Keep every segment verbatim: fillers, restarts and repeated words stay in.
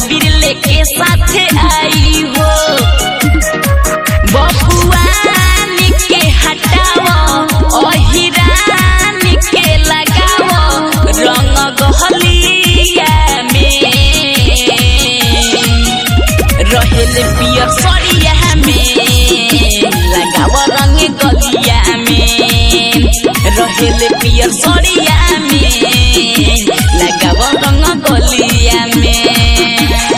अबीर लेके साथे आई हो बबुआन के हटाओ अहिरान के लगाओ रंग गहलिया में रहेले पियर सड़िया में लगाओ रंग गलिया में रहेले पियर सड़िया में लगाओ रंग गलिया में।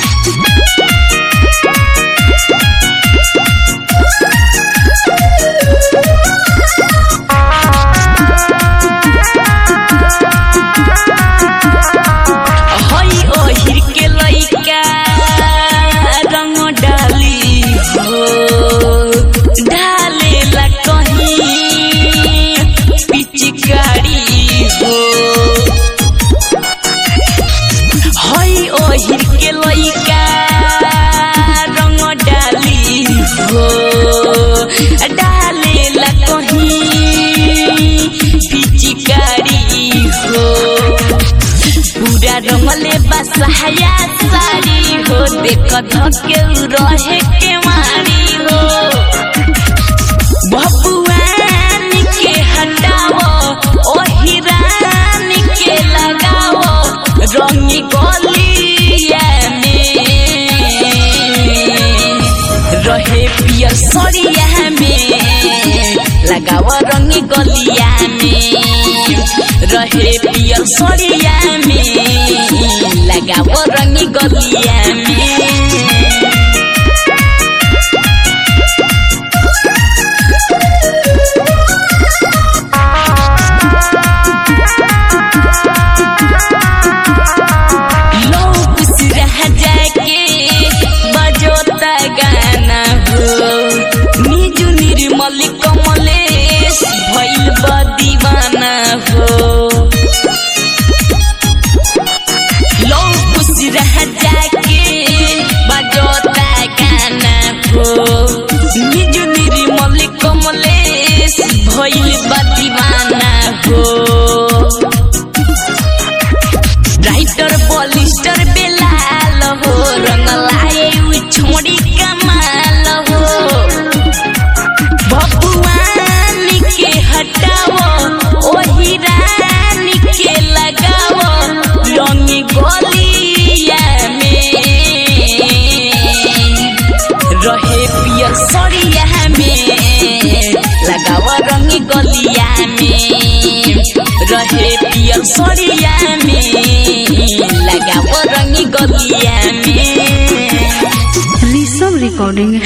हई ओहिर के लइका रंग डाली हो डालेला कहीं पिचकारी हो हई ओहिर के लइका रंग डाली हो डालेला कहीं पिचकारी हो पूरा रंगले बसहाया सारी हो देख धके रहे के मारी हो बबुआन के हटाओ ओहिरान के लगाओ रंग गलिया में रहे पियर सड़िया में लगाओ रंग गलिया में रहे पियर सड़िया में लगाओ रंग गलिया में। लोग रह जाके बजोता गाना हो निजु निर्मल कमलेश भइल बा दीवाना हो लोग रह जाके बजोता गाना हो निजु निर्मल कमलेश भइल बा दीवाना हो राइटर पॉलिस्टर बेलाल हो रंग लाए हुई छोड़ी कमाल हो बबुआन के हटाओ ओहिरान के लगाओ रंग गलिया में रहे पियर सड़िया में लगाओ रंग गलिया में रहे पियर सड़िया में लगाओ रंग गलिया में। ऋषभ रिकॉर्डिंग